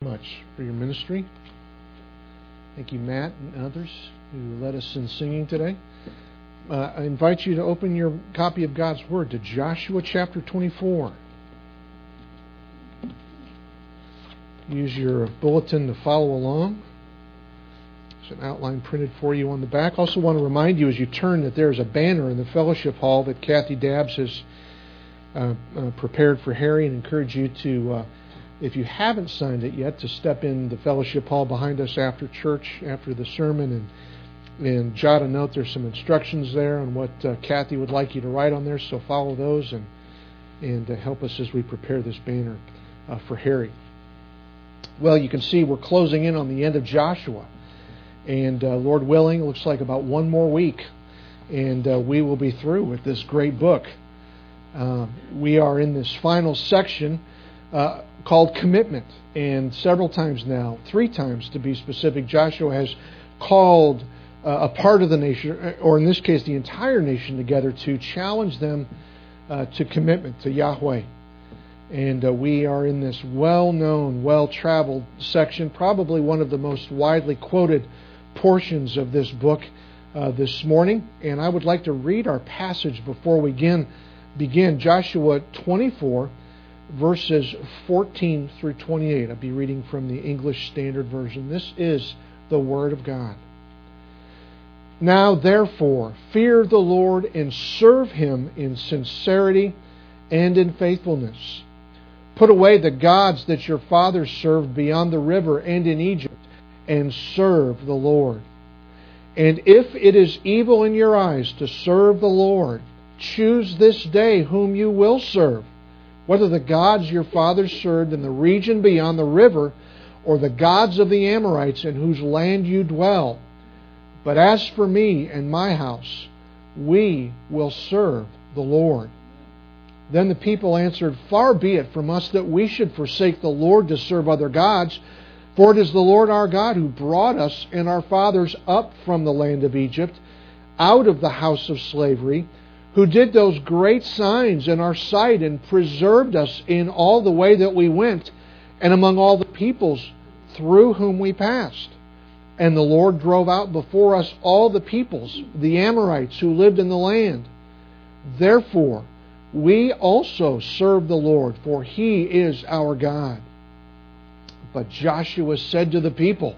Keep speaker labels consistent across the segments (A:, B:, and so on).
A: Much for your ministry. Thank you, Matt and others who led us in singing today. I invite you to open your copy of God's Word to Joshua chapter 24. Use your bulletin to follow along. There's an outline printed for you on the back. Also want to remind you as you turn that there's a banner in the fellowship hall that Kathy Dabbs has prepared for Harry, and encourage you to if you haven't signed it yet, to step in the fellowship hall behind us after church, after the sermon, and jot a note. There's some instructions there on what Kathy would like you to write on there, so follow those and help us as we prepare this banner for Harry. Well, you can see we're closing in on the end of Joshua, and Lord willing, it looks like about one more week, and we will be through with this great book. We are in this final section called commitment, and several times now, 3 times to be specific, Joshua has called a part of the nation, or in this case the entire nation, together to challenge them to commitment to Yahweh. And we are in this well-known, well-traveled section, probably one of the most widely quoted portions of this book this morning. And I would like to read our passage before we begin. Joshua 24, verses 14 through 28. I'll be reading from the English Standard Version. This is the Word of God. Now, therefore, fear the Lord and serve Him in sincerity and in faithfulness. Put away the gods that your fathers served beyond the river and in Egypt, and serve the Lord. And if it is evil in your eyes to serve the Lord, choose this day whom you will serve, whether the gods your fathers served in the region beyond the river, or the gods of the Amorites in whose land you dwell. But as for me and my house, we will serve the Lord. Then the people answered, Far be it from us that we should forsake the Lord to serve other gods, for it is the Lord our God who brought us and our fathers up from the land of Egypt, out of the house of slavery, who did those great signs in our sight and preserved us in all the way that we went and among all the peoples through whom we passed. And the Lord drove out before us all the peoples, the Amorites who lived in the land. Therefore, we also serve the Lord, for He is our God. But Joshua said to the people,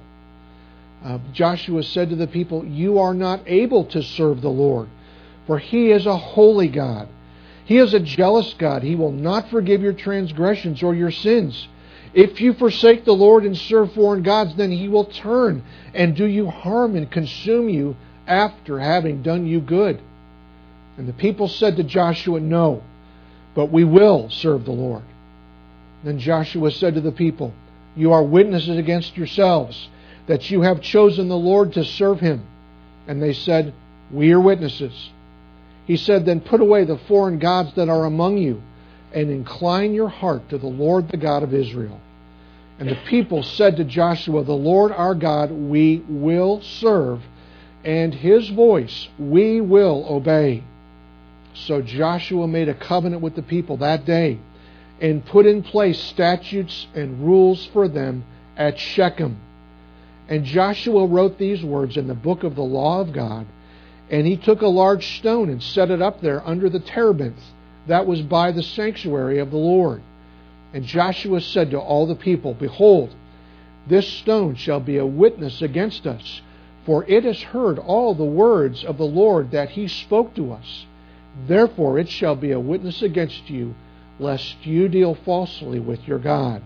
A: You are not able to serve the Lord, for He is a holy God. He is a jealous God. He will not forgive your transgressions or your sins. If you forsake the Lord and serve foreign gods, then He will turn and do you harm and consume you after having done you good. And the people said to Joshua, No, but we will serve the Lord. Then Joshua said to the people, You are witnesses against yourselves that you have chosen the Lord to serve Him. And they said, We are witnesses. He said, Then put away the foreign gods that are among you, and incline your heart to the Lord, the God of Israel. And the people said to Joshua, The Lord our God we will serve, and His voice we will obey. So Joshua made a covenant with the people that day, and put in place statutes and rules for them at Shechem. And Joshua wrote these words in the book of the law of God, and he took a large stone and set it up there under the terebinth that was by the sanctuary of the Lord. And Joshua said to all the people, Behold, this stone shall be a witness against us, for it has heard all the words of the Lord that He spoke to us. Therefore it shall be a witness against you, lest you deal falsely with your God.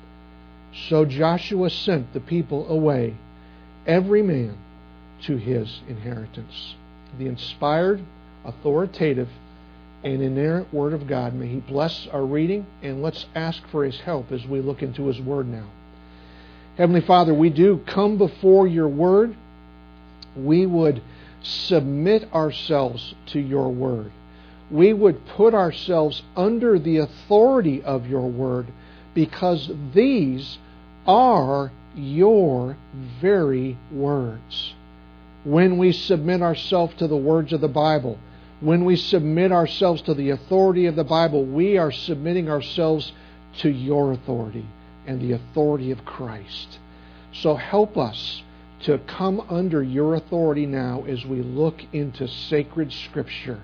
A: So Joshua sent the people away, every man to his inheritance. The inspired, authoritative, and inerrant Word of God. May He bless our reading, and let's ask for His help as we look into His Word now. Heavenly Father, we do come before Your Word. We would submit ourselves to Your Word. We would put ourselves under the authority of Your Word, because these are Your very words. When we submit ourselves to the words of the Bible, when we submit ourselves to the authority of the Bible, we are submitting ourselves to Your authority, and the authority of Christ. So help us to come under your authority now as we look into sacred Scripture.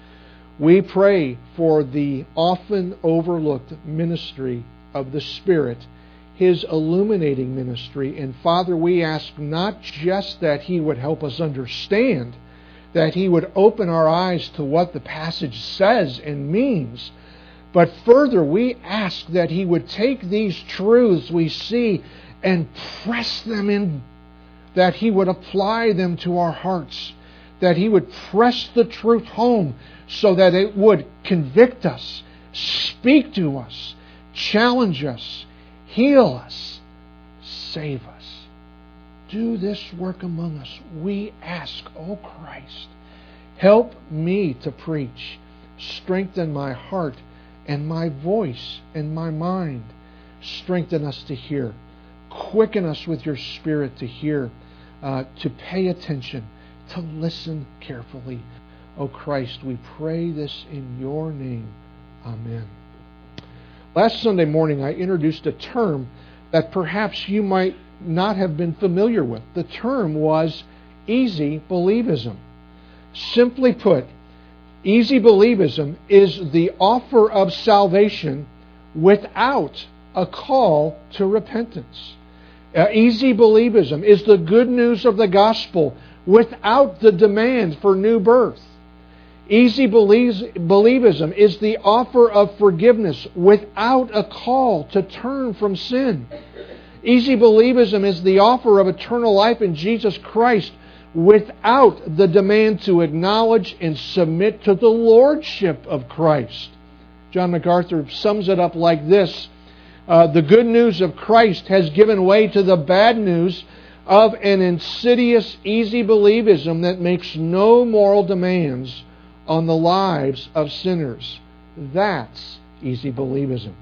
A: We pray for the often overlooked ministry of the Spirit, His illuminating ministry. And Father, we ask not just that He would help us understand, that He would open our eyes to what the passage says and means, but further we ask that He would take these truths we see and press them in, that He would apply them to our hearts, that He would press the truth home so that it would convict us, speak to us, challenge us, heal us, save us. Do this work among us. We ask, O Christ, help me to preach. Strengthen my heart and my voice and my mind. Strengthen us to hear. Quicken us with your Spirit to hear, to pay attention, to listen carefully. O Christ, we pray this in your name. Amen. Last Sunday morning, I introduced a term that perhaps you might not have been familiar with. The term was easy believism. Simply put, easy believism is the offer of salvation without a call to repentance. Easy believism is the good news of the gospel without the demand for new birth. Easy believism is the offer of forgiveness without a call to turn from sin. Easy believism is the offer of eternal life in Jesus Christ without the demand to acknowledge and submit to the lordship of Christ. John MacArthur sums it up like this: the good news of Christ has given way to the bad news of an insidious easy believism that makes no moral demands on the lives of sinners. That's easy believism.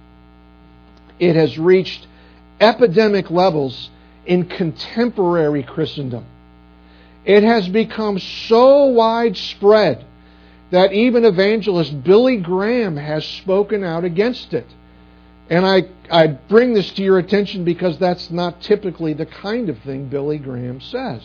A: It has reached epidemic levels in contemporary Christendom. It has become so widespread that even evangelist Billy Graham has spoken out against it. And I bring this to your attention because that's not typically the kind of thing Billy Graham says.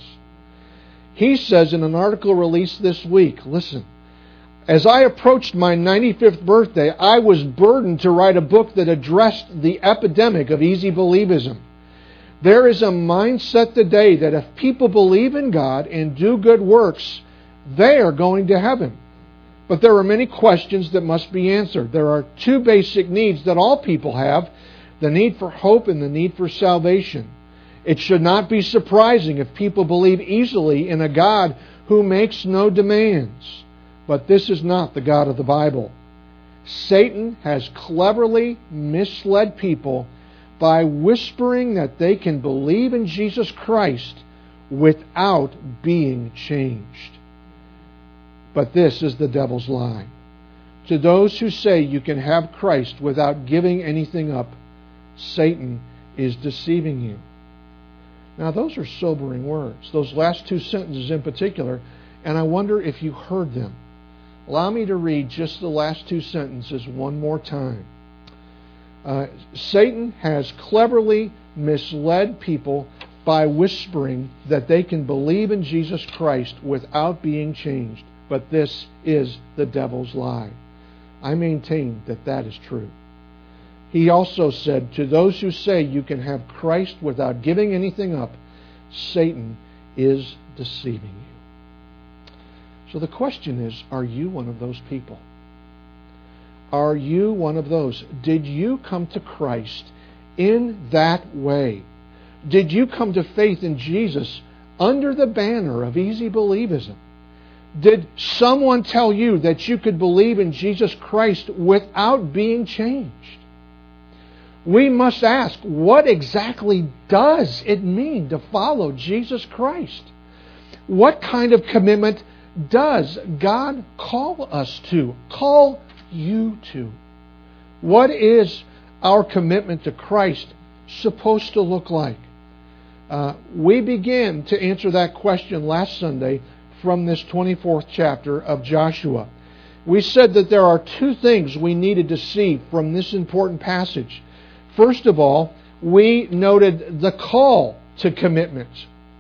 A: He says in an article released this week, listen, as I approached my 95th birthday, I was burdened to write a book that addressed the epidemic of easy believism. There is a mindset today that if people believe in God and do good works, they are going to heaven. But there are many questions that must be answered. There are two basic needs that all people have: the need for hope and the need for salvation. It should not be surprising if people believe easily in a God who makes no demands. But this is not the God of the Bible. Satan has cleverly misled people by whispering that they can believe in Jesus Christ without being changed. But this is the devil's lie. To those who say you can have Christ without giving anything up, Satan is deceiving you. Now, those are sobering words, those last two sentences in particular, and I wonder if you heard them. Allow me to read just the last two sentences one more time. Satan has cleverly misled people by whispering that they can believe in Jesus Christ without being changed. But this is the devil's lie. I maintain that that is true. He also said, to those who say you can have Christ without giving anything up, Satan is deceiving you. So the question is, are you one of those people? Are you one of those? Did you come to Christ in that way? Did you come to faith in Jesus under the banner of easy believism? Did someone tell you that you could believe in Jesus Christ without being changed? We must ask, what exactly does it mean to follow Jesus Christ? What kind of commitment does God call us to, call you to? What is our commitment to Christ supposed to look like? We began to answer that question last Sunday from this 24th chapter of Joshua. We said that there are two things we needed to see from this important passage. First of all, we noted the call to commitment.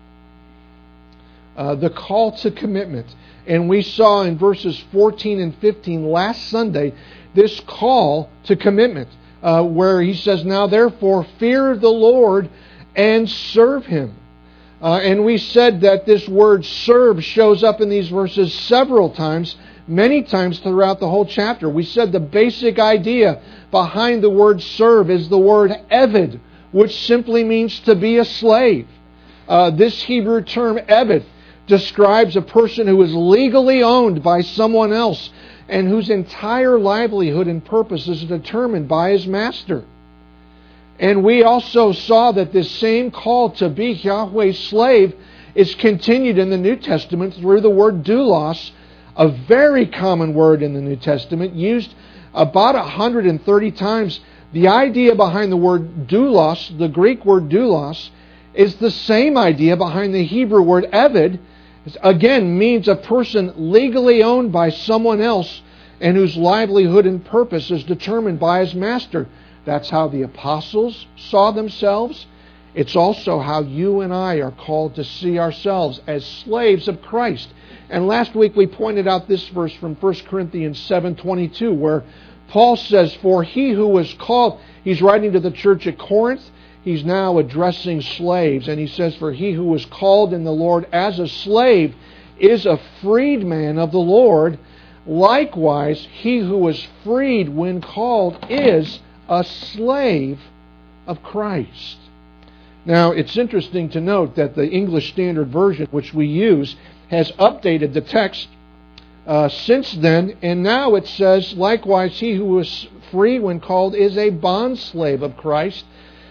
A: The call to commitment. And we saw in verses 14 and 15 last Sunday this call to commitment, where he says, "Now therefore fear the Lord and serve Him." And we said that this word serve shows up in these verses several times, many times throughout the whole chapter. We said the basic idea behind the word serve is the word eved, which simply means to be a slave. This Hebrew term eved describes a person who is legally owned by someone else and whose entire livelihood and purpose is determined by his master. And we also saw that this same call to be Yahweh's slave is continued in the New Testament through the word doulos, a very common word in the New Testament, used about 130 times. The idea behind the word doulos, the Greek word doulos, is the same idea behind the Hebrew word eved. It again means a person legally owned by someone else and whose livelihood and purpose is determined by his master. That's how the apostles saw themselves. It's also how you and I are called to see ourselves as slaves of Christ. And last week we pointed out this verse from 1 Corinthians 7:22, where Paul says, "For he who was called," he's writing to the church at Corinth, he's now addressing slaves, and he says, "For he who was called in the Lord as a slave is a freedman of the Lord. Likewise, he who was freed when called is a slave of Christ." Now, it's interesting to note that the English Standard Version, which we use, has updated the text since then, and now it says, "Likewise, he who was free when called is a bondslave of Christ."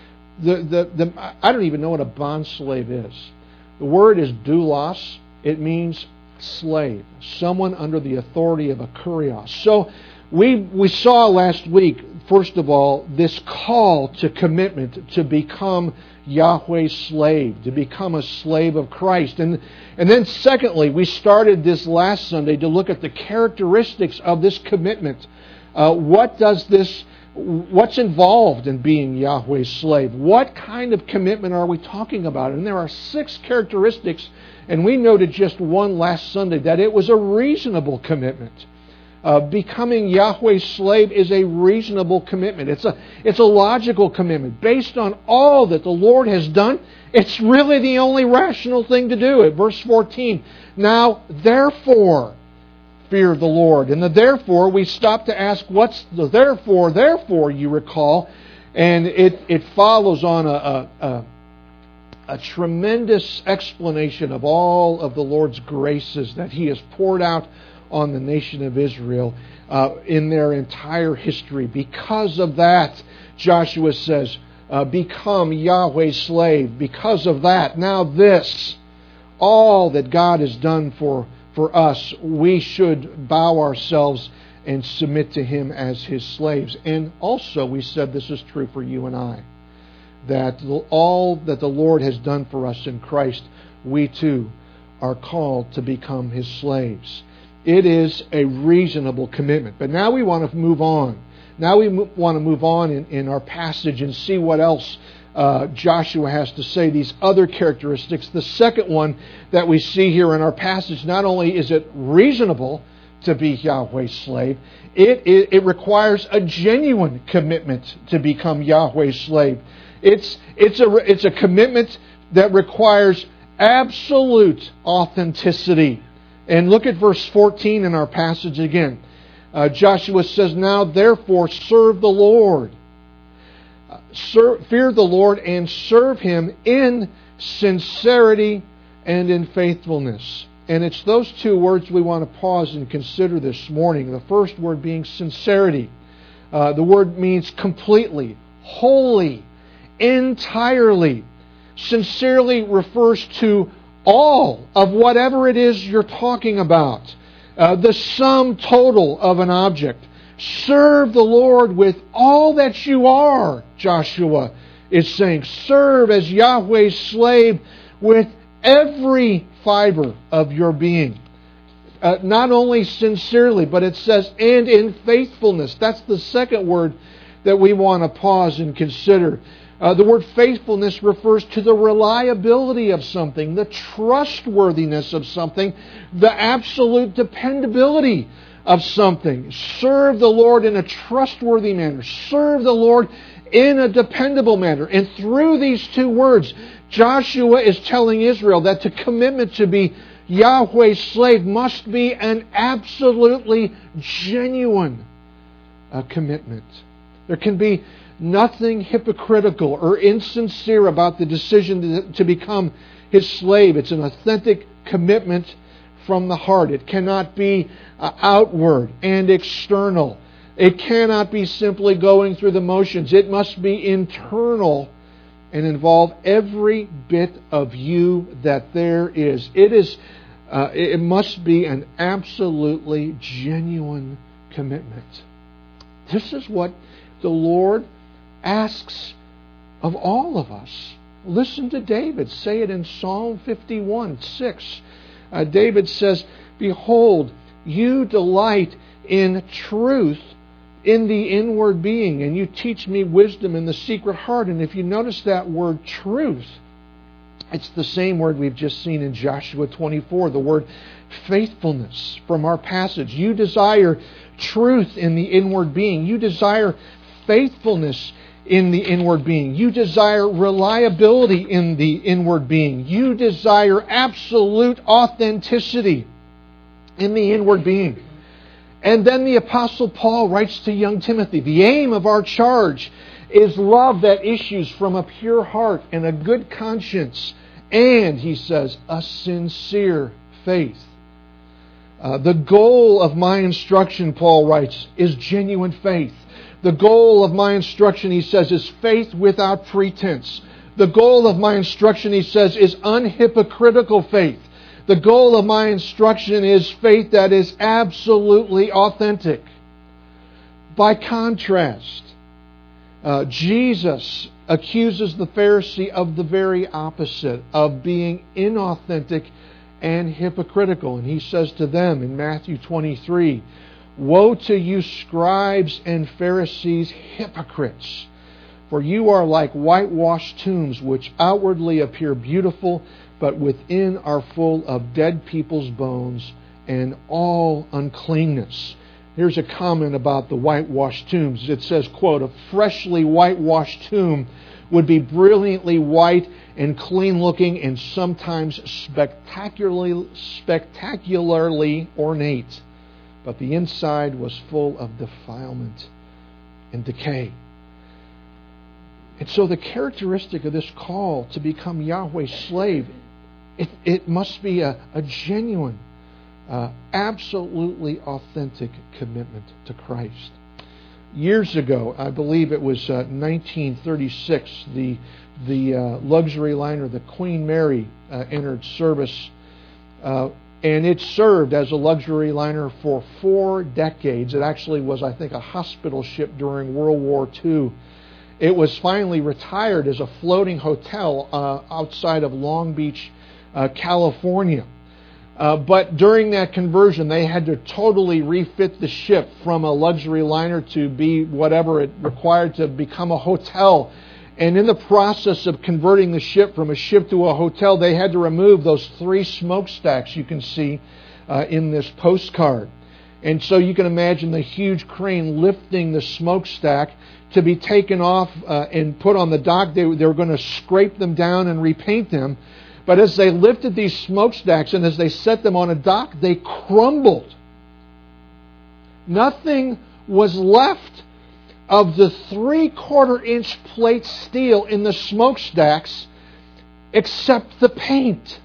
A: I don't even know what a bondslave is. The word is doulos. It means slave, someone under the authority of a kurios. So we saw last week, first of all, this call to commitment to become Yahweh's slave, to become a slave of Christ. And then secondly, we started this last Sunday to look at the characteristics of this commitment. What's involved in being Yahweh's slave? What kind of commitment are we talking about? And there are 6 characteristics, and we noted just one last Sunday, that it was a reasonable commitment. Becoming Yahweh's slave is a reasonable commitment. It's a logical commitment. Based on all that the Lord has done, it's really the only rational thing to do. At verse 14, "Now, therefore, fear the Lord." And the therefore, we stop to ask, what's the therefore, you recall. And it follows on a tremendous explanation of all of the Lord's graces that He has poured out on the nation of Israel in their entire history. Because of that, Joshua says, become Yahweh's slave. Because of that, now this, all that God has done for us, we should bow ourselves and submit to Him as His slaves. And also, we said this is true for you and I, that all that the Lord has done for us in Christ, we too are called to become His slaves. It is a reasonable commitment. But now we want to move on. Now we want to move on in our passage and see what else Joshua has to say, these other characteristics. The second one that we see here in our passage, not only is it reasonable to be Yahweh's slave, it requires a genuine commitment to become Yahweh's slave. It's a commitment that requires absolute authenticity. And look at verse 14 in our passage again. Joshua says, "Now therefore serve the Lord." Fear the Lord and serve Him in sincerity and in faithfulness. And it's those 2 words we want to pause and consider this morning. The first word being sincerity. The word means completely, wholly, entirely. Sincerely refers to all of whatever it is you're talking about. The sum total of an object. Serve the Lord with all that you are, Joshua is saying. Serve as Yahweh's slave with every fiber of your being. Not only sincerely, but it says, and in faithfulness. That's the second word that we want to pause and consider. The word faithfulness refers to the reliability of something, the trustworthiness of something, the absolute dependability of something. Serve the Lord in a trustworthy manner. Serve the Lord in a dependable manner. And through these two words, Joshua is telling Israel that the commitment to be Yahweh's slave must be an absolutely genuine commitment. There can be nothing hypocritical or insincere about the decision to become His slave. It's an authentic commitment from the heart. It cannot be outward and external. It cannot be simply going through the motions. It must be internal and involve every bit of you that there is. It must be an absolutely genuine commitment. This is what the Lord asks of all of us. Listen to David say it in Psalm 51:6. David says, "Behold, you delight in truth in the inward being, and you teach me wisdom in the secret heart." And if you notice that word truth, it's the same word we've just seen in Joshua 24, the word faithfulness from our passage. You desire truth in the inward being. You desire faithfulness in the inward being. You desire reliability in the inward being. You desire absolute authenticity in the inward being. And then the Apostle Paul writes to young Timothy, the aim of our charge is love that issues from a pure heart and a good conscience, and, he says, a sincere faith. The goal of my instruction, Paul writes, is genuine faith. The goal of my instruction, he says, is faith without pretense. The goal of my instruction, he says, is unhypocritical faith. The goal of my instruction is faith that is absolutely authentic. By contrast, Jesus accuses the Pharisee of the very opposite, of being inauthentic and hypocritical. And he says to them in Matthew 23, "Woe to you, scribes and Pharisees, hypocrites! For you are like whitewashed tombs, which outwardly appear beautiful, but within are full of dead people's bones and all uncleanness." Here's a comment about the whitewashed tombs. It says, quote, "A freshly whitewashed tomb would be brilliantly white and clean-looking and sometimes spectacularly ornate. But the inside was full of defilement and decay." And so the characteristic of this call to become Yahweh's slave, it must be a genuine, absolutely authentic commitment to Christ. Years ago, I believe it was 1936, the luxury liner, the Queen Mary, entered service, and it served as a luxury liner for 4 decades. It actually was, I think, a hospital ship during World War II. It was finally retired as a floating hotel outside of Long Beach, California. But during that conversion, they had to totally refit the ship from a luxury liner to be whatever it required to become a hotel. And in the process of converting the ship from a ship to a hotel, they had to remove those 3 smokestacks you can see in this postcard. And so you can imagine the huge crane lifting the smokestack to be taken off and put on the dock. They were going to scrape them down and repaint them. But as they lifted these smokestacks and as they set them on a dock, they crumbled. Nothing was left of the 3/4-inch plate steel in the smokestacks except the paint.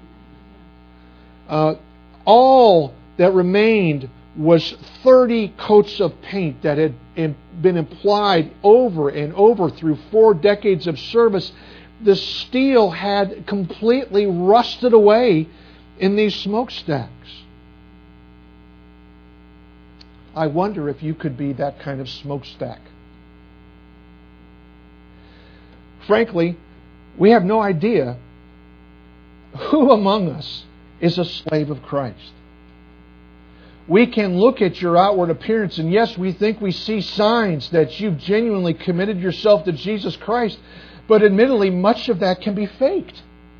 A: All that remained was 30 coats of paint that had been applied over and over through 4 decades of service. The steel had completely rusted away in these smokestacks. I wonder if you could be that kind of smokestack. Frankly, we have no idea who among us is a slave of Christ. We can look at your outward appearance, and yes, we think we see signs that you've genuinely committed yourself to Jesus Christ, but admittedly, much of that can be faked.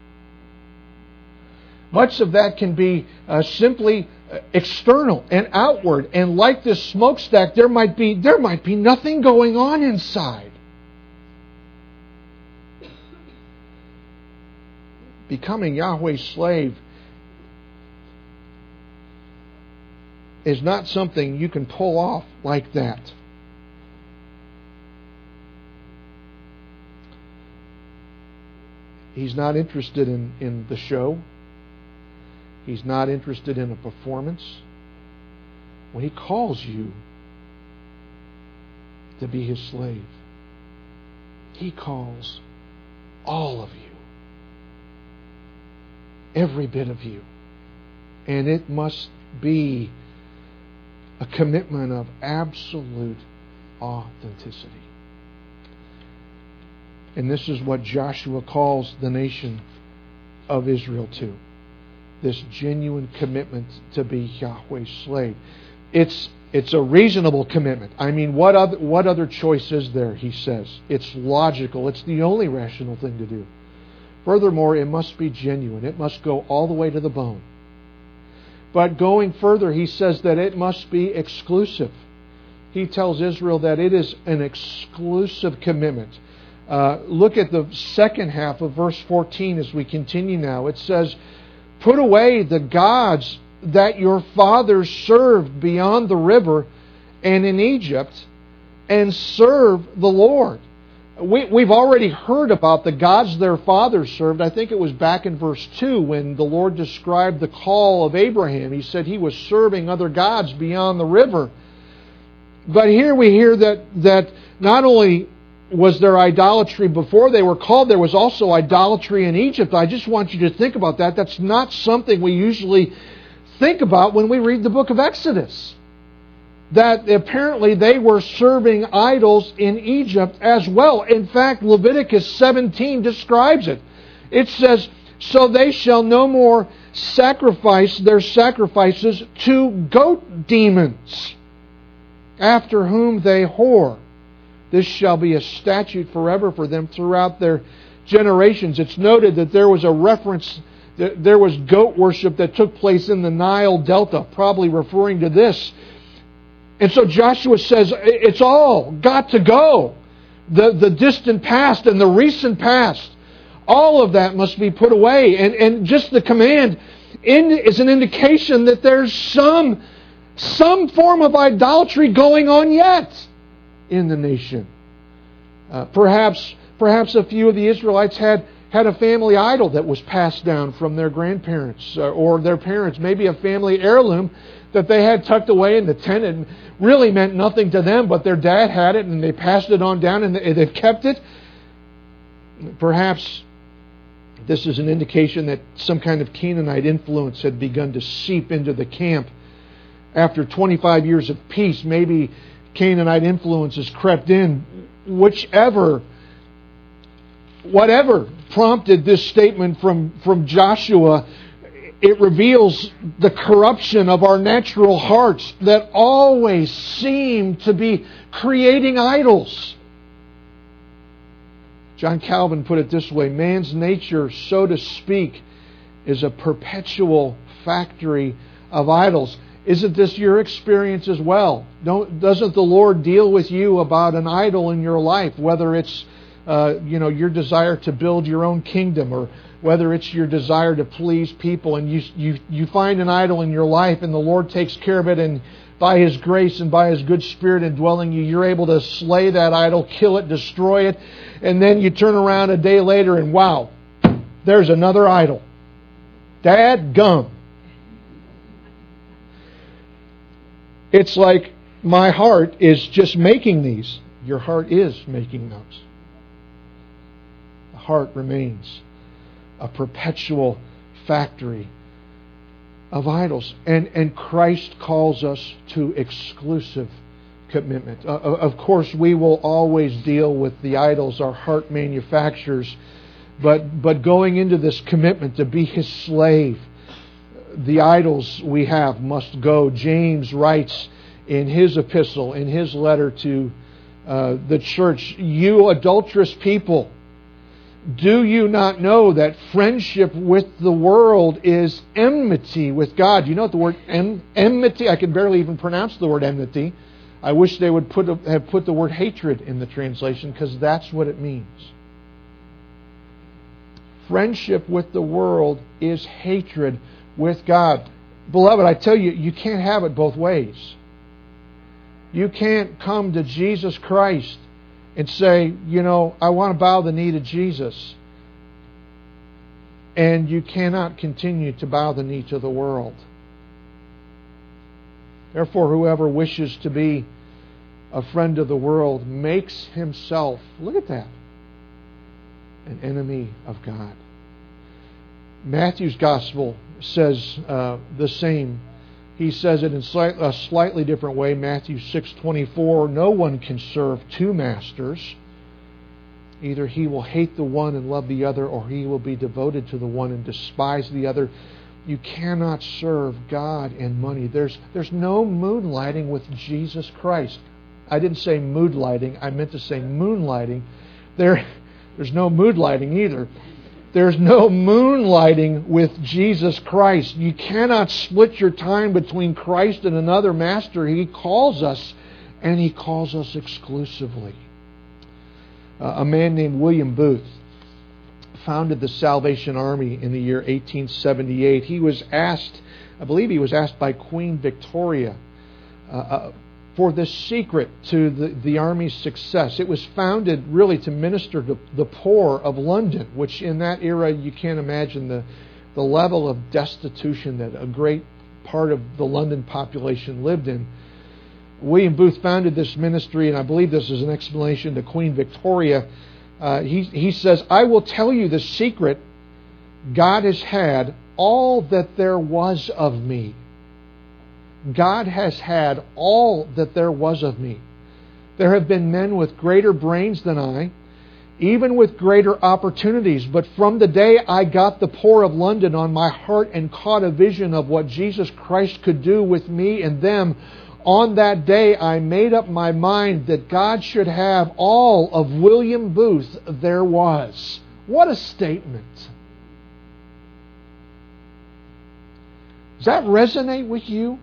A: Much of that can be simply external and outward, and like this smokestack, there might be nothing going on inside. Becoming Yahweh's slave is not something you can pull off like that. He's not interested in the show. He's not interested in a performance. When He calls you to be His slave, He calls all of you. Every bit of you. And it must be a commitment of absolute authenticity. And this is what Joshua calls the nation of Israel to. This genuine commitment to be Yahweh's slave. It's a reasonable commitment. I mean, what other choice is there, he says? It's logical. It's the only rational thing to do. Furthermore, it must be genuine. It must go all the way to the bone. But going further, he says that it must be exclusive. He tells Israel that it is an exclusive commitment. Look at the second half of verse 14 as we continue now. It says, "Put away the gods that your fathers served beyond the river and in Egypt, and serve the Lord." We've already heard about the gods their fathers served. I think it was back in verse 2 when the Lord described the call of Abraham. He said he was serving other gods beyond the river. But here we hear that not only was there idolatry before they were called, there was also idolatry in Egypt. I just want you to think about that. That's not something we usually think about when we read the book of Exodus. That apparently they were serving idols in Egypt as well. In fact, Leviticus 17 describes it. It says, "So they shall no more sacrifice their sacrifices to goat demons, after whom they whore. This shall be a statute forever for them throughout their generations." It's noted that there was a reference, that there was goat worship that took place in the Nile Delta, probably referring to this. And so Joshua says, it's all got to go. The distant past and the recent past, all of that must be put away. And just the command is an indication that there's some form of idolatry going on yet in the nation. Perhaps a few of the Israelites had a family idol that was passed down from their grandparents or their parents, maybe a family heirloom that they had tucked away in the tent. It really meant nothing to them, but their dad had it and they passed it on down and they've kept it. Perhaps this is an indication that some kind of Canaanite influence had begun to seep into the camp. After 25 years of peace, maybe Canaanite influence has crept in. Whatever prompted this statement from Joshua, it reveals the corruption of our natural hearts that always seem to be creating idols. John Calvin put it this way: man's nature, so to speak, is a perpetual factory of idols. Isn't this your experience as well? Doesn't the Lord deal with you about an idol in your life, whether it's your desire to build your own kingdom, or whether it's your desire to please people, and you find an idol in your life and the Lord takes care of it, and by His grace and by His good Spirit indwelling you, you're able to slay that idol, kill it, destroy it, and then you turn around a day later and wow, there's another idol. Dadgum. It's like my heart is just making these. Your heart is making those. The heart remains a perpetual factory of idols. And Christ calls us to exclusive commitment. Of course, we will always deal with the idols our heart manufactures, but going into this commitment to be His slave, the idols we have must go. James writes in his epistle, in his letter to the church, "You adulterous people, do you not know that friendship with the world is enmity with God?" You know what the word enmity? I can barely even pronounce the word enmity. I wish they would have put the word hatred in the translation, because that's what it means. Friendship with the world is hatred with God. Beloved, I tell you, you can't have it both ways. You can't come to Jesus Christ and say, I want to bow the knee to Jesus. And you cannot continue to bow the knee to the world. Therefore, whoever wishes to be a friend of the world makes himself, look at that, an enemy of God. Matthew's Gospel says the same. He says it in a slightly different way. Matthew 6:24, "No one can serve two masters. Either he will hate the one and love the other, or he will be devoted to the one and despise the other." You cannot serve God and money. There's no moonlighting with Jesus Christ. I didn't say mood lighting. I meant to say moonlighting. There's no mood lighting either. There's no moonlighting with Jesus Christ. You cannot split your time between Christ and another master. He calls us, and He calls us exclusively. A man named William Booth founded the Salvation Army in the year 1878. He was asked, I believe he was asked by Queen Victoria for the secret to the Army's success. It was founded really to minister to the poor of London, which in that era you can't imagine the level of destitution that a great part of the London population lived in. William Booth founded this ministry, and I believe this is an explanation to Queen Victoria. He says, "I will tell you the secret. God has had all that there was of me. God has had all that there was of me. There have been men with greater brains than I, even with greater opportunities. But from the day I got the poor of London on my heart and caught a vision of what Jesus Christ could do with me and them, on that day I made up my mind that God should have all of William Booth there was." What a statement. Does that resonate with you?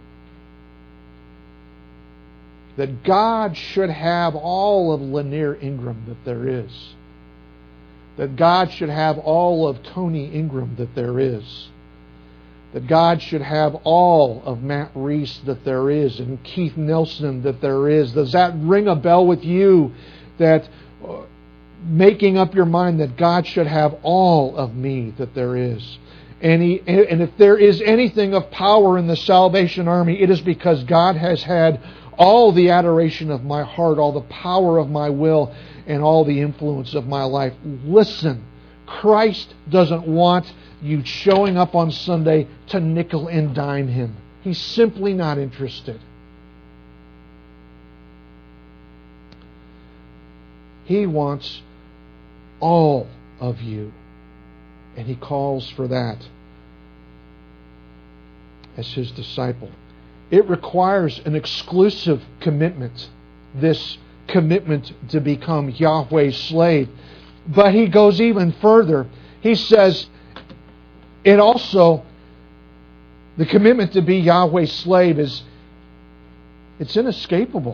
A: That God should have all of Lanier Ingram that there is. That God should have all of Tony Ingram that there is. That God should have all of Matt Reese that there is, and Keith Nelson that there is. Does that ring a bell with you? That making up your mind that God should have all of me that there is. And if there is anything of power in the Salvation Army, it is because God has had all the adoration of my heart, all the power of my will, and all the influence of my life. Listen, Christ doesn't want you showing up on Sunday to nickel and dime Him. He's simply not interested. He wants all of you, and He calls for that as His disciple. It requires an exclusive commitment, this commitment to become Yahweh's slave. But He goes even further. He says, it also, the commitment to be Yahweh's slave it's inescapable.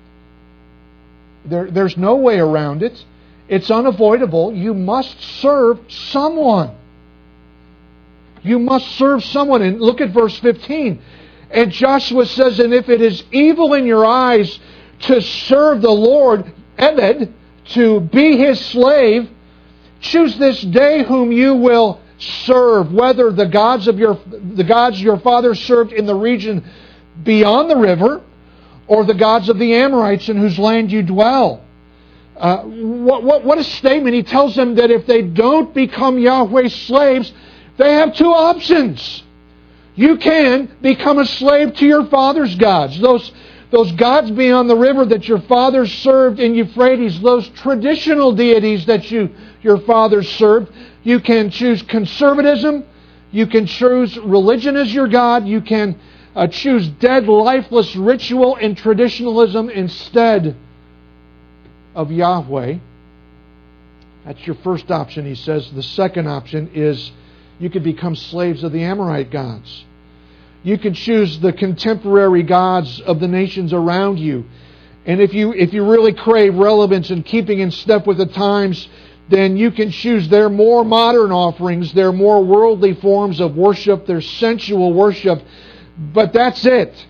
A: There's no way around it. It's unavoidable. You must serve someone. You must serve someone. And look at verse 15. And Joshua says, "And if it is evil in your eyes to serve the Lord, Ebed, to be His slave, choose this day whom you will serve, whether the gods your fathers served in the region beyond the river, or the gods of the Amorites in whose land you dwell." What a statement. He tells them that if they don't become Yahweh's slaves, they have two options. You can become a slave to your father's gods. Those gods beyond the river that your fathers served in Euphrates, those traditional deities that your fathers served. You can choose conservatism. You can choose religion as your God. You can choose dead, lifeless ritual and traditionalism instead of Yahweh. That's your first option, he says. The second option is you could become slaves of the Amorite gods. You can choose the contemporary gods of the nations around you. And if you really crave relevance and keeping in step with the times, then you can choose their more modern offerings, their more worldly forms of worship, their sensual worship. But that's it.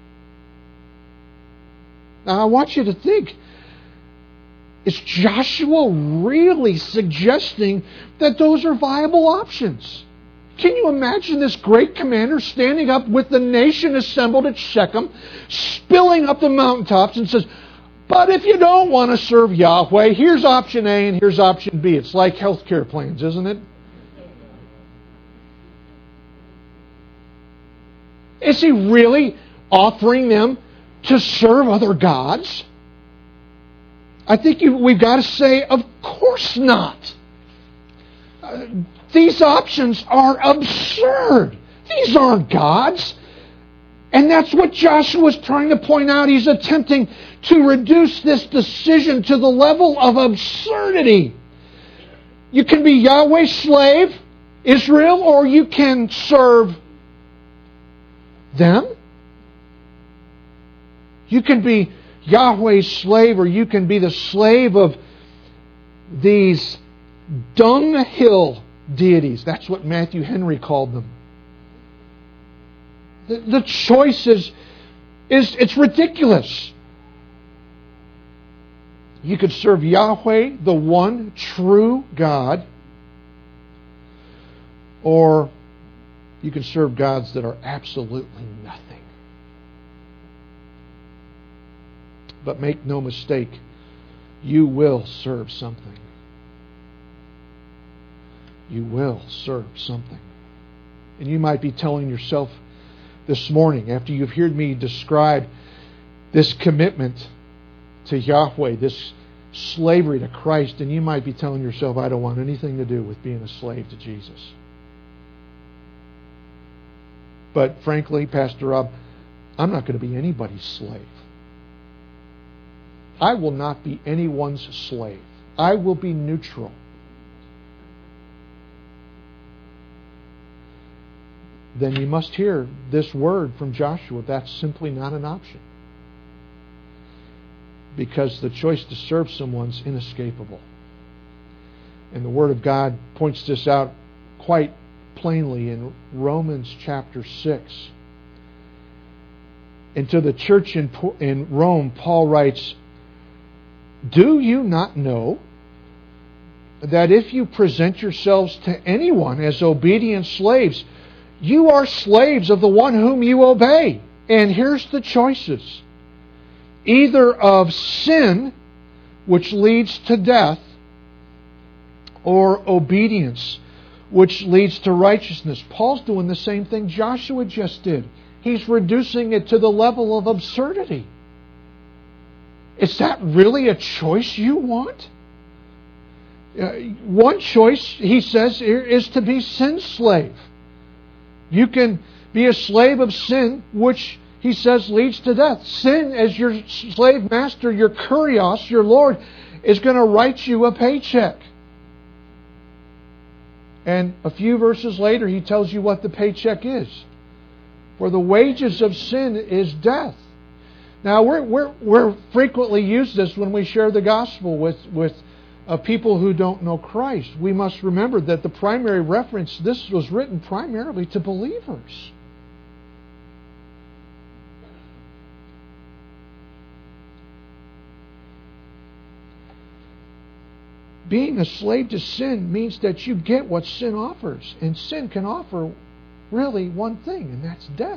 A: Now I want you to think, is Joshua really suggesting that those are viable options? Can you imagine this great commander standing up with the nation assembled at Shechem, spilling up the mountaintops and says, but if you don't want to serve Yahweh, here's option A and here's option B. It's like healthcare plans, isn't it? Is he really offering them to serve other gods? I think we've got to say, of course not. These options are absurd. These aren't gods. And that's what Joshua's trying to point out. He's attempting to reduce this decision to the level of absurdity. You can be Yahweh's slave, Israel, or you can serve them. You can be Yahweh's slave, or you can be the slave of these dunghill deities. That's what Matthew Henry called them. The choice is it's ridiculous. You could serve Yahweh, the one true God, or you can serve gods that are absolutely nothing. But make no mistake, you will serve something. You will serve something. And you might be telling yourself this morning, after you've heard me describe this commitment to Yahweh, this slavery to Christ, and you might be telling yourself, I don't want anything to do with being a slave to Jesus. But frankly, Pastor Rob, I'm not going to be anybody's slave. I will not be anyone's slave. I will be neutral. Then you must hear this word from Joshua. That's simply not an option. Because the choice to serve someone's inescapable. And the Word of God points this out quite plainly in Romans chapter 6. And to the church in Rome, Paul writes, do you not know that if you present yourselves to anyone as obedient slaves, you are slaves of the one whom you obey? And here's the choices. Either of sin, which leads to death, or obedience, which leads to righteousness. Paul's doing the same thing Joshua just did. He's reducing it to the level of absurdity. Is that really a choice you want? One choice, he says, is to be sin slave. You can be a slave of sin, which he says leads to death. Sin, as your slave master, your kurios, your Lord, is going to write you a paycheck. And a few verses later, he tells you what the paycheck is. For the wages of sin is death. Now, we're frequently use this when we share the gospel with people who don't know Christ. We must remember that the primary reference, this was written primarily to believers. Being a slave to sin means that you get what sin offers. And sin can offer really one thing, and that's death.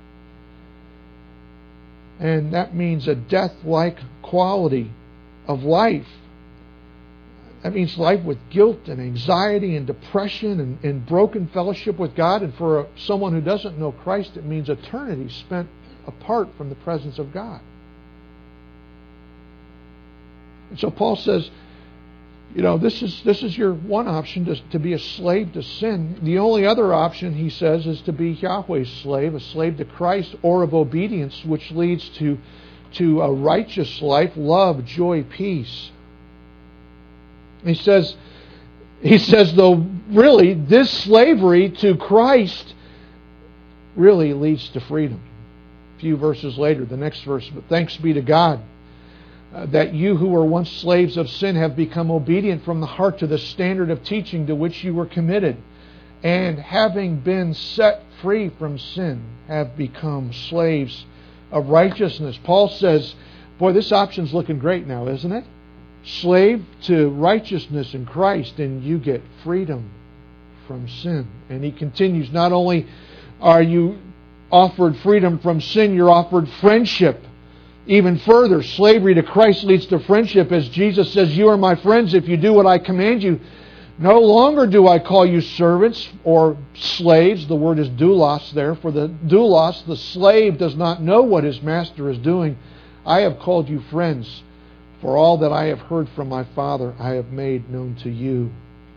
A: And that means a death-like quality of life. That means life with guilt and anxiety and depression and broken fellowship with God. And for someone who doesn't know Christ, it means eternity spent apart from the presence of God. And so Paul says, this is your one option, to be a slave to sin. The only other option, he says, is to be Yahweh's slave, a slave to Christ, or of obedience, which leads to a righteous life, love, joy, peace. He says, though, really, this slavery to Christ really leads to freedom. A few verses later, the next verse, but thanks be to God, that you who were once slaves of sin have become obedient from the heart to the standard of teaching to which you were committed, and having been set free from sin, have become slaves of righteousness. Paul says, boy, this option's looking great now, isn't it? Slave to righteousness in Christ, and you get freedom from sin. And he continues, not only are you offered freedom from sin, you're offered friendship. Even further, slavery to Christ leads to friendship, as Jesus says, you are my friends if you do what I command you. No longer do I call you servants or slaves. The word is doulos there. For the doulos, the slave, does not know what his master is doing. I have called you friends. For all that I have heard from my Father, I have made known to you.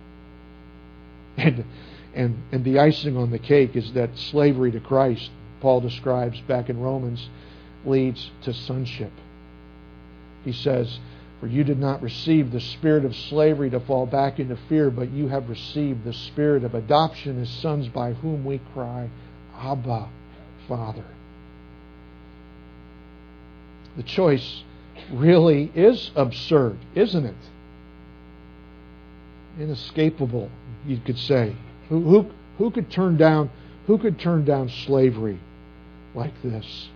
A: And the icing on the cake is that slavery to Christ, Paul describes back in Romans, leads to sonship. He says, for you did not receive the spirit of slavery to fall back into fear, but you have received the spirit of adoption as sons, by whom we cry, Abba, Father. The choice really is absurd, isn't it? Inescapable, you could say. Who could turn down slavery like this?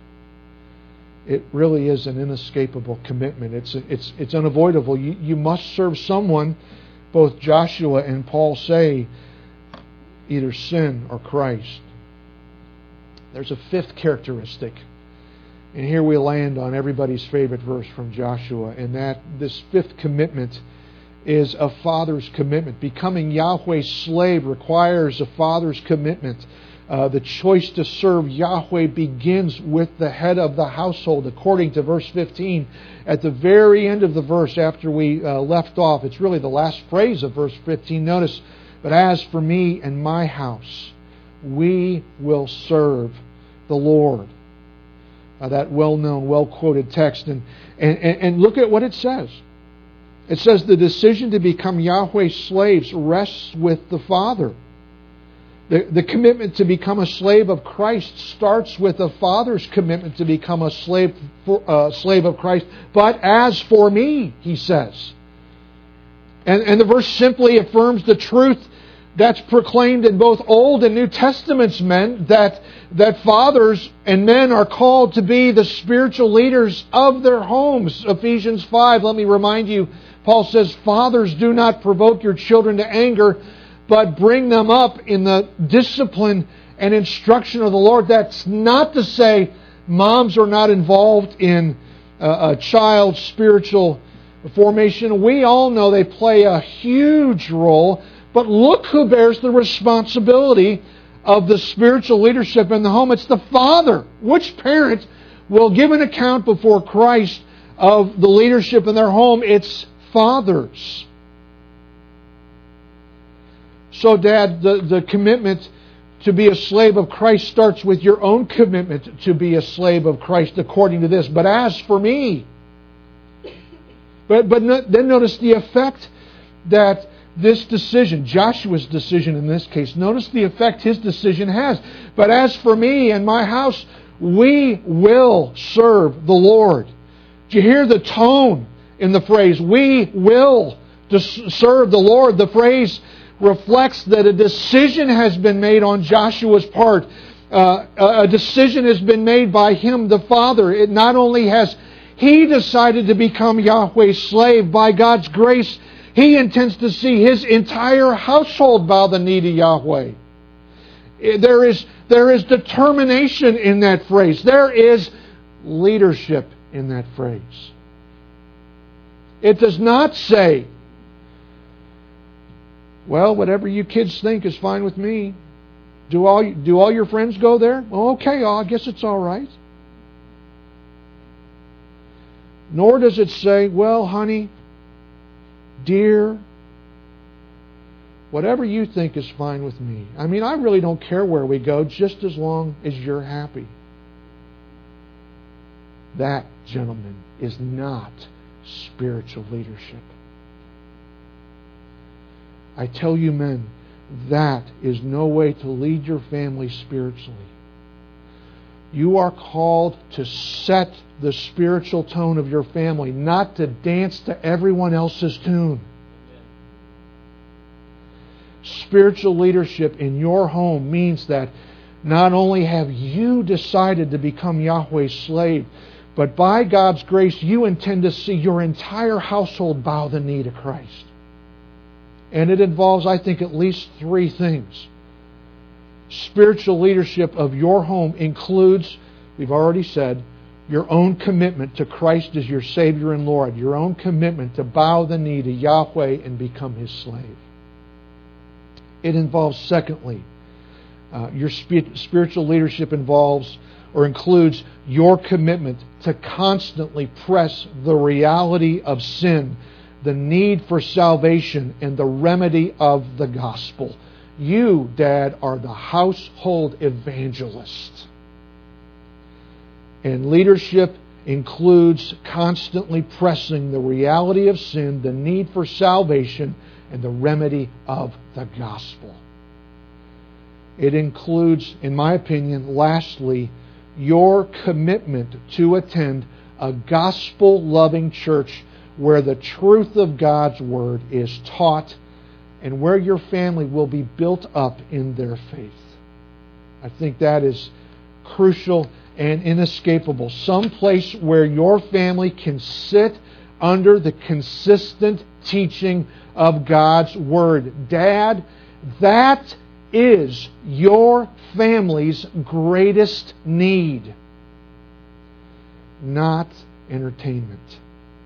A: It really is an inescapable commitment. It's unavoidable. You must serve someone. Both Joshua and Paul say either sin or Christ. There's a fifth characteristic. And here we land on everybody's favorite verse from Joshua, and that this fifth commitment is a father's commitment. Becoming Yahweh's slave requires a father's commitment. The choice to serve Yahweh begins with the head of the household, according to verse 15. At the very end of the verse, after we left off, it's really the last phrase of verse 15. Notice, but as for me and my house, we will serve the Lord. That well-known, well-quoted text. And look at what it says. It says the decision to become Yahweh's slaves rests with the Father. The commitment to become a slave of Christ starts with a father's commitment to become a slave of Christ. But as for me, he says. And the verse simply affirms the truth that's proclaimed in both Old and New Testaments, men, that fathers and men are called to be the spiritual leaders of their homes. Ephesians 5, let me remind you, Paul says, fathers, do not provoke your children to anger, but bring them up in the discipline and instruction of the Lord. That's not to say moms are not involved in a child's spiritual formation. We all know they play a huge role, but look who bears the responsibility of the spiritual leadership in the home. It's the father. Which parent will give an account before Christ of the leadership in their home? It's fathers. So, Dad, the commitment to be a slave of Christ starts with your own commitment to be a slave of Christ according to this. But as for me, but then notice the effect that this decision, Joshua's decision in this case, notice the effect his decision has. But as for me and my house, we will serve the Lord. Do you hear the tone in the phrase, we will serve the Lord? The phrase reflects that a decision has been made on Joshua's part. A decision has been made by him, the Father. It not only has he decided to become Yahweh's slave, by God's grace, he intends to see his entire household bow the knee to Yahweh. There is determination in that phrase. There is leadership in that phrase. It does not say, well, whatever you kids think is fine with me. Do all your friends go there? Well, okay, I guess it's all right. Nor does it say, well, honey, dear, Whatever you think is fine with me. I mean, I really don't care where we go, just as long as you're happy. That, gentlemen, is not spiritual leadership. I tell you, men, that is no way to lead your family spiritually. You are called to set the spiritual tone of your family, not to dance to everyone else's tune. Spiritual leadership in your home means that not only have you decided to become Yahweh's slave, but by God's grace, you intend to see your entire household bow the knee to Christ. And it involves, I think, at least 3 things. Spiritual leadership of your home includes, we've already said, your own commitment to Christ as your Savior and Lord. Your own commitment to bow the knee to Yahweh and become His slave. It involves, secondly, your spiritual leadership involves or includes your commitment to constantly press the reality of sin, the need for salvation, and the remedy of the gospel. You, Dad, are the household evangelist. And leadership includes constantly pressing the reality of sin, the need for salvation, and the remedy of the gospel. It includes, in my opinion, lastly, your commitment to attend a gospel-loving church where the truth of God's Word is taught and where your family will be built up in their faith. I think that is crucial and inescapable. Some place where your family can sit under the consistent teaching of God's Word. Dad, that is your family's greatest need, not entertainment.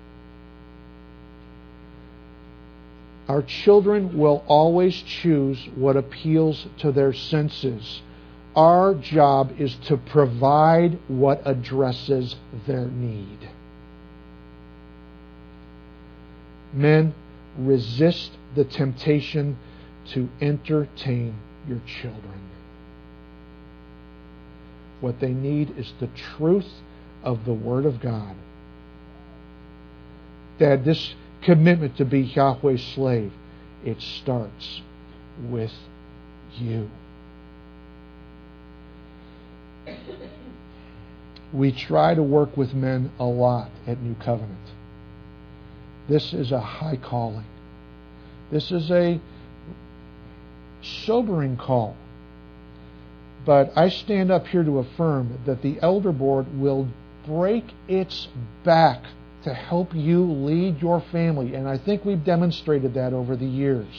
A: Our children will always choose what appeals to their senses. Our job is to provide what addresses their need. Men, resist the temptation to entertain your children. What they need is the truth of the Word of God. Dad, this commitment to be Yahweh's slave, it starts with you. We try to work with men a lot at New Covenant. This is a high calling. This is a sobering call. But I stand up here to affirm that the Elder Board will break its back to help you lead your family. And I think we've demonstrated that over the years.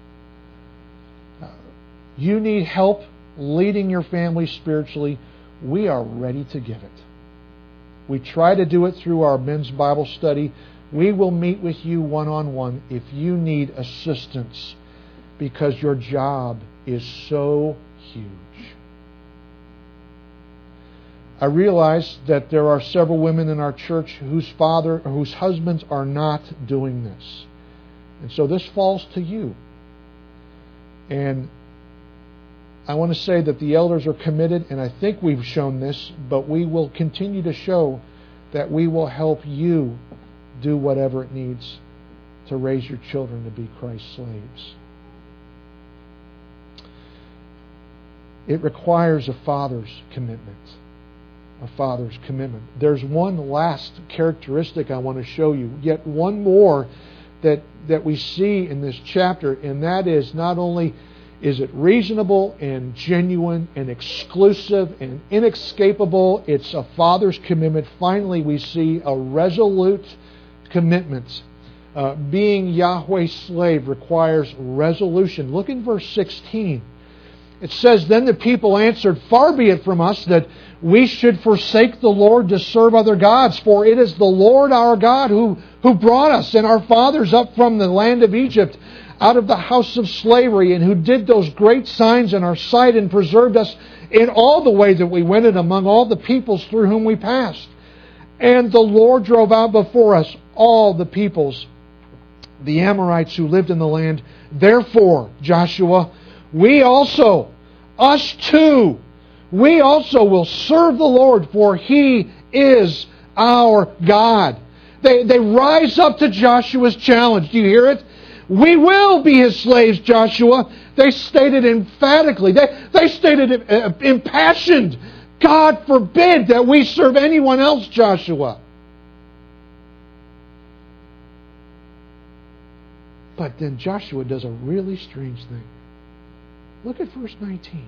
A: You need help leading your family spiritually. We are ready to give it. We try to do it through our men's Bible study. We will meet with you one-on-one if you need assistance, because your job is so huge. I realize that there are several women in our church whose husbands are not doing this. And so this falls to you. And I want to say that the elders are committed, and I think we've shown this, but we will continue to show that we will help you do whatever it needs to raise your children to be Christ's slaves. It requires a father's commitment. A father's commitment. There's one last characteristic I want to show you, yet one more that we see in this chapter, and that is not only is it reasonable and genuine and exclusive and inescapable, it's a father's commitment. Finally, we see a resolute commitment. Being Yahweh's slave requires resolution. Look in verse 16. It says, "Then the people answered, 'Far be it from us that we should forsake the Lord to serve other gods, for it is the Lord our God who brought us and our fathers up from the land of Egypt, out of the house of slavery, and who did those great signs in our sight and preserved us in all the way that we went and among all the peoples through whom we passed. And the Lord drove out before us all the peoples the Amorites who lived in the land. Therefore, Joshua, we also, us too, we also will serve the Lord, for He is our God. They rise up to Joshua's challenge. Do you hear it? We will be His slaves, Joshua. They stated emphatically. They stated impassioned. God forbid that we serve anyone else, Joshua. But then Joshua does a really strange thing. Look at verse 19.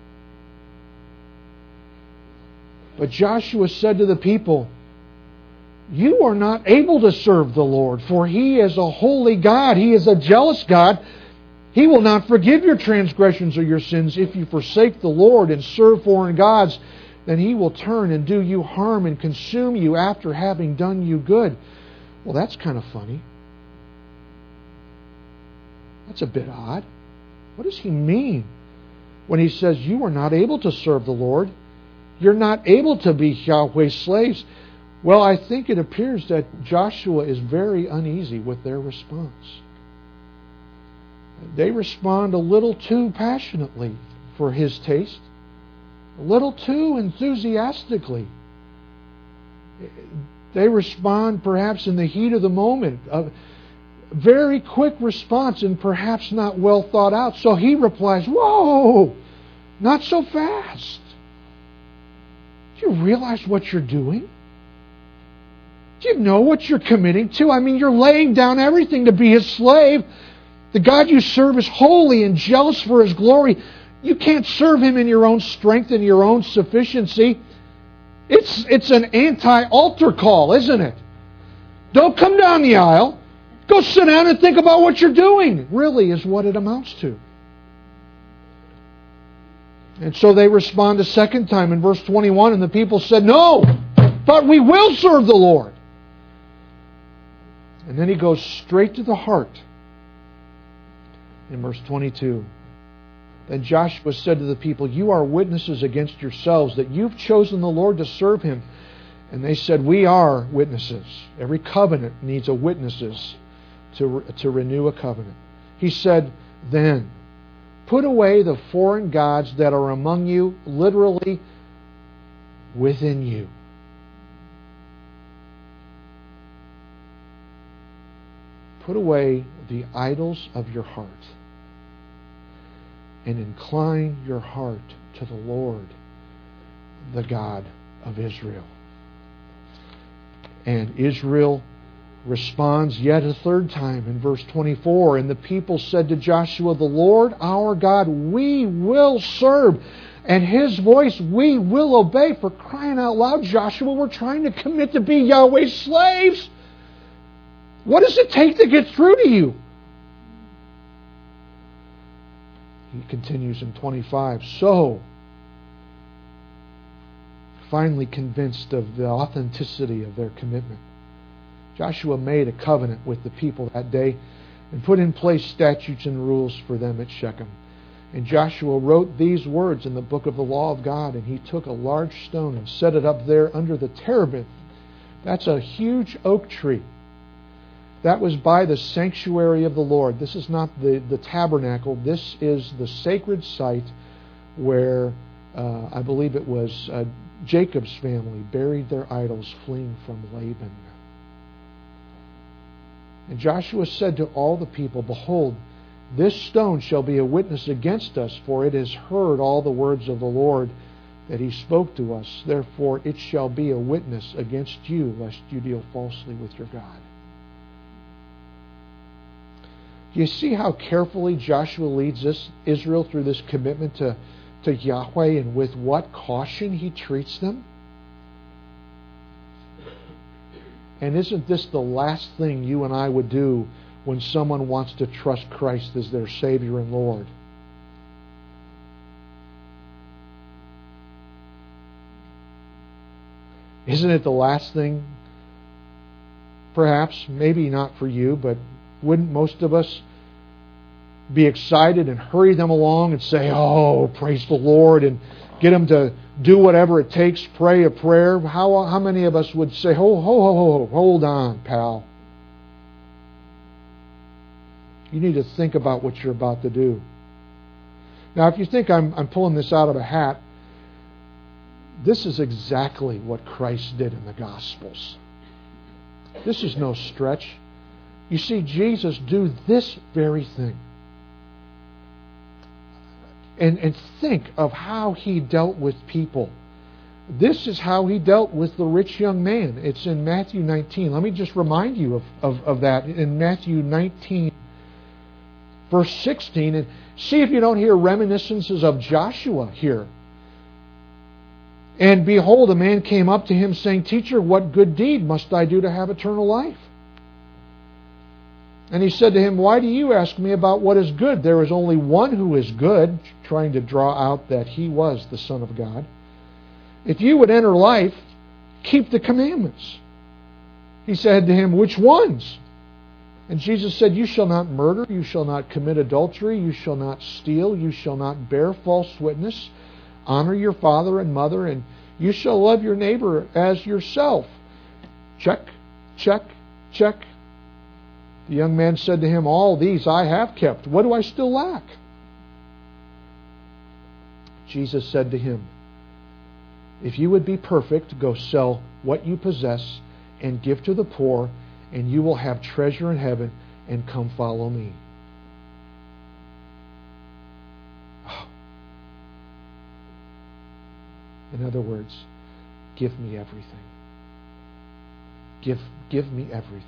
A: But Joshua said to the people, you are not able to serve the Lord, for He is a holy God. He is a jealous God. He will not forgive your transgressions or your sins. If you forsake the Lord and serve foreign gods, then He will turn and do you harm and consume you after having done you good. Well, that's kind of funny. That's a bit odd. What does He mean when He says you are not able to serve the Lord? You're not able to be Yahweh's slaves. Well, I think it appears that Joshua is very uneasy with their response. They respond a little too passionately for his taste, a little too enthusiastically. They respond perhaps in the heat of the moment, a very quick response and perhaps not well thought out. So he replies, whoa, not so fast. Do you realize what you're doing? Do you know what you're committing to? I mean, you're laying down everything to be His slave. The God you serve is holy and jealous for His glory. You can't serve Him in your own strength and your own sufficiency. It's an anti-altar call, isn't it? Don't come down the aisle. Go sit down and think about what you're doing, really is what it amounts to. And so they respond a second time in verse 21, and the people said, no, but we will serve the Lord. And then he goes straight to the heart. In verse 22, then Joshua said to the people, you are witnesses against yourselves that you've chosen the Lord to serve Him. And they said, we are witnesses. Every covenant needs a witnesses to renew a covenant. He said, then, put away the foreign gods that are among you, literally within you. Put away the idols of your heart and incline your heart to the Lord, the God of Israel. And Israel responds yet a third time in verse 24. And the people said to Joshua, the Lord our God we will serve, and His voice we will obey. For crying out loud, Joshua, we're trying to commit to be Yahweh's slaves. What does it take to get through to you? He continues in 25. So, finally convinced of the authenticity of their commitment, Joshua made a covenant with the people that day and put in place statutes and rules for them at Shechem. And Joshua wrote these words in the book of the law of God, and he took a large stone and set it up there under the terebinth. That's a huge oak tree. That was by the sanctuary of the Lord. This is not the tabernacle. This is the sacred site where I believe it was Jacob's family buried their idols fleeing from Laban. And Joshua said to all the people, behold, this stone shall be a witness against us, for it has heard all the words of the Lord that He spoke to us. Therefore it shall be a witness against you, lest you deal falsely with your God. Do you see how carefully Joshua leads Israel through this commitment to Yahweh, and with what caution he treats them? And isn't this the last thing you and I would do when someone wants to trust Christ as their Savior and Lord? Isn't it the last thing? Perhaps, maybe not for you, but wouldn't most of us be excited and hurry them along and say, oh, praise the Lord, and get them to do whatever it takes, pray a prayer? How many of us would say, hold on, pal. You need to think about what you're about to do. Now, if you think I'm pulling this out of a hat, this is exactly what Christ did in the Gospels. This is no stretch. You see Jesus do this very thing. And think of how He dealt with people. This is how He dealt with the rich young man. It's in Matthew 19. Let me just remind you of that. In Matthew 19, verse 16, and see if you don't hear reminiscences of Joshua here. And behold, a man came up to him saying, Teacher, what good deed must I do to have eternal life? And he said to him, Why do you ask me about what is good? There is only one who is good, trying to draw out that He was the Son of God. If you would enter life, keep the commandments. He said to him, Which ones? And Jesus said, You shall not murder, you shall not commit adultery, you shall not steal, you shall not bear false witness, honor your father and mother, and you shall love your neighbor as yourself. Check, check, check. The young man said to him, All these I have kept. What do I still lack? Jesus said to him, If you would be perfect, go sell what you possess and give to the poor, and you will have treasure in heaven, and come follow me. In other words, give me everything. Give me everything.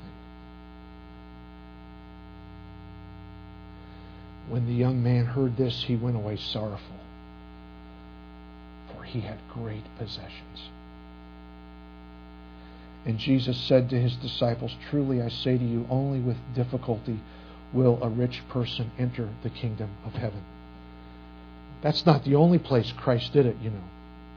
A: When the young man heard this, he went away sorrowful, for he had great possessions. And Jesus said to His disciples, Truly I say to you, only with difficulty will a rich person enter the kingdom of heaven. That's not the only place Christ did it, you know.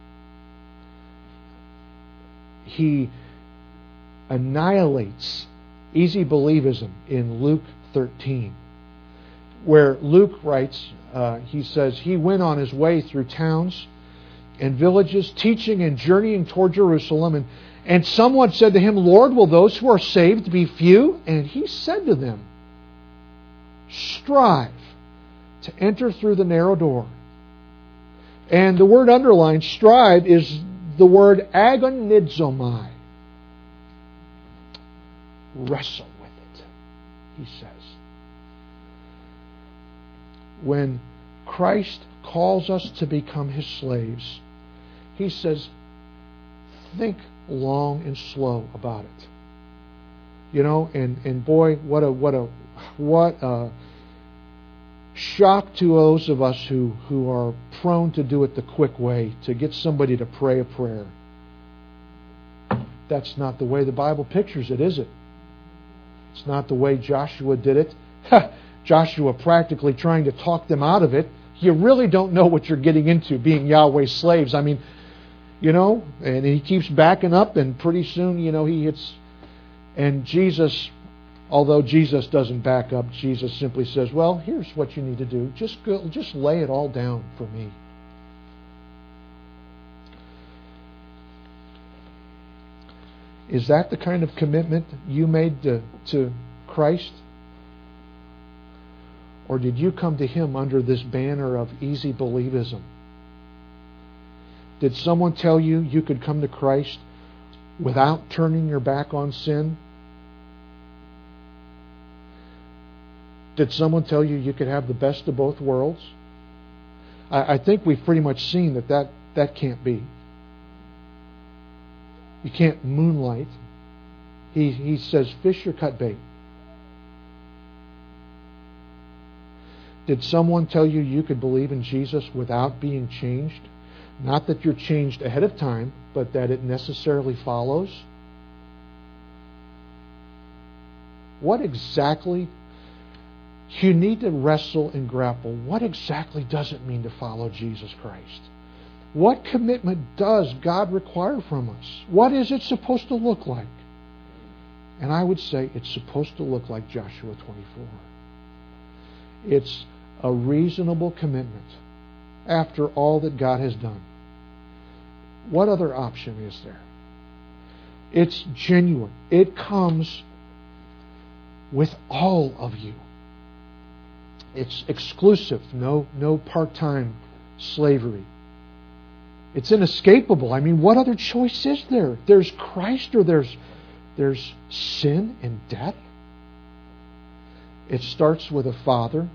A: He annihilates easy believism in Luke 13, where Luke writes, he says, He went on His way through towns and villages, teaching and journeying toward Jerusalem. And someone said to Him, Lord, will those who are saved be few? And He said to them, Strive to enter through the narrow door. And the word underlined, strive, is the word agonizomai. Wrestle with it, He says. When Christ calls us to become His slaves, He says, think long and slow about it. You know, and boy, what a shock to those of us who are prone to do it the quick way, to get somebody to pray a prayer. That's not the way the Bible pictures it, is it? It's not the way Joshua did it. Joshua practically trying to talk them out of it. You really don't know what you're getting into, being Yahweh's slaves. I mean, you know, and he keeps backing up, and pretty soon, you know, he hits. And Jesus, although Jesus doesn't back up, Jesus simply says, well, here's what you need to do. Just lay it all down for me. Is that the kind of commitment you made to Christ? Or did you come to Him under this banner of easy believism? Did someone tell you you could come to Christ without turning your back on sin? Did someone tell you you could have the best of both worlds? I think we've pretty much seen that can't be. You can't moonlight. He says, fish or cut bait. Did someone tell you you could believe in Jesus without being changed? Not that you're changed ahead of time, but that it necessarily follows? What exactly? You need to wrestle and grapple. What exactly does it mean to follow Jesus Christ? What commitment does God require from us? What is it supposed to look like? And I would say it's supposed to look like Joshua 24. It's a reasonable commitment after all that God has done. What other option is there? It's genuine. It comes with all of you. It's exclusive. No part-time slavery. It's inescapable. I mean, what other choice is there? There's Christ or there's sin and death. It starts with a father.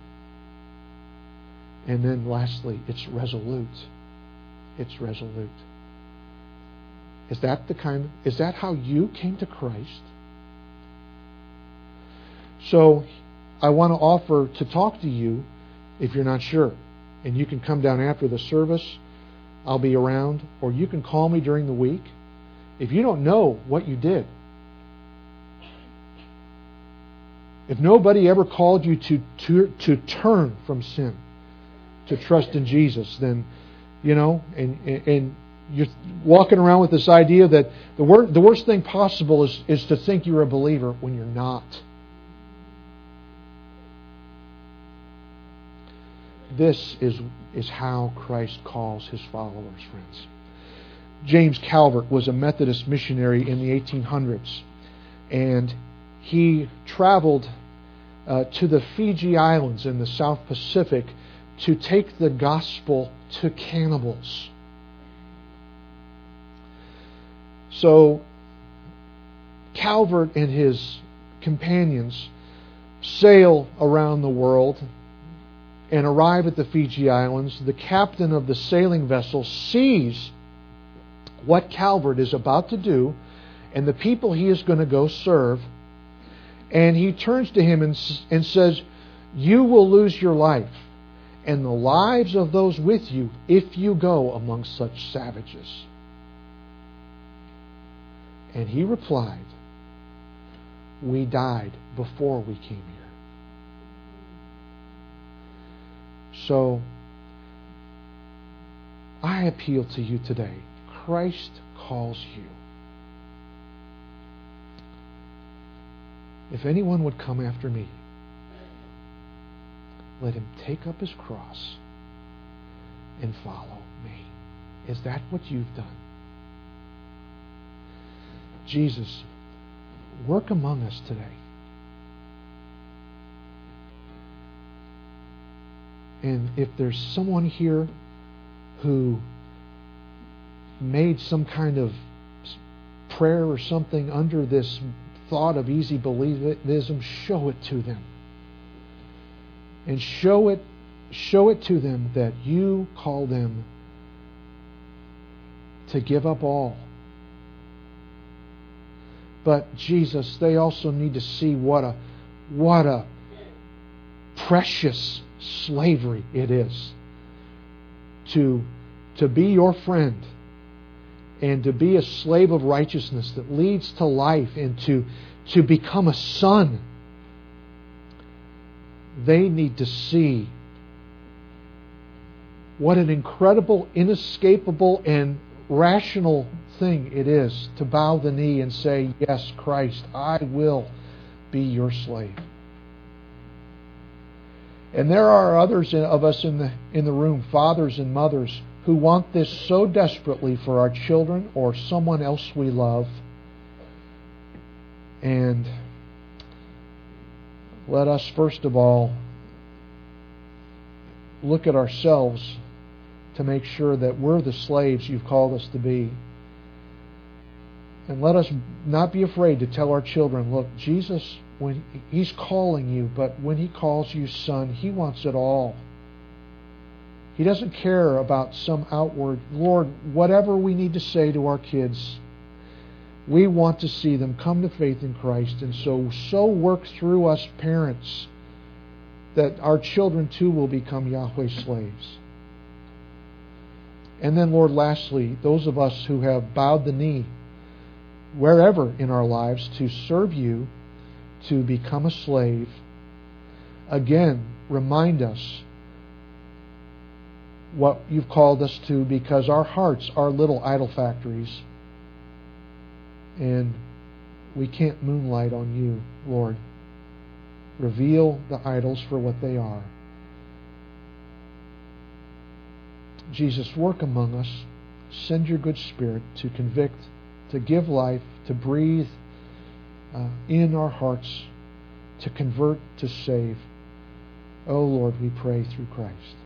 A: And then lastly, it's resolute. It's resolute. Is that how you came to Christ? So I want to offer to talk to you if you're not sure. And you can come down after the service. I'll be around. Or you can call me during the week. If you don't know what you did, if nobody ever called you to turn from sin, to trust in Jesus, then, and you're walking around with this idea that the worst thing possible is to think you're a believer when you're not. This is how Christ calls His followers, friends. James Calvert was a Methodist missionary in the 1800s, and he traveled to the Fiji Islands in the South Pacific to take the gospel to cannibals. So Calvert and his companions sail around the world and arrive at the Fiji Islands. The captain of the sailing vessel sees what Calvert is about to do and the people he is going to go serve, and he turns to him and says, "You will lose your life and the lives of those with you if you go among such savages." And he replied, "We died before we came here." So, I appeal to you today. Christ calls you. If anyone would come after me, let him take up his cross and follow me. Is that what you've done? Jesus, work among us today. And if there's someone here who made some kind of prayer or something under this thought of easy believism, show it to them. And show it to them that you call them to give up all. But Jesus, they also need to see what a precious slavery it is to be your friend and to be a slave of righteousness that leads to life and to become a son. They need to see what an incredible, inescapable, and rational thing it is to bow the knee and say, "Yes, Christ, I will be your slave." And there are others of us in the room, fathers and mothers, who want this so desperately for our children or someone else we love. And let us, first of all, look at ourselves to make sure that we're the slaves you've called us to be. And let us not be afraid to tell our children, look, Jesus, when He's calling you, but when He calls you son, He wants it all. He doesn't care about some outward. Lord, whatever we need to say to our kids, we want to see them come to faith in Christ. And so work through us parents that our children too will become Yahweh's slaves. And then, Lord, lastly, those of us who have bowed the knee wherever in our lives to serve you, to become a slave, again, remind us what you've called us to, because our hearts are little idol factories and we can't moonlight on you, Lord. Reveal the idols for what they are. Jesus, work among us. Send your good Spirit to convict, to give life, to breathe in our hearts, to convert, to save. Oh Lord, we pray through Christ.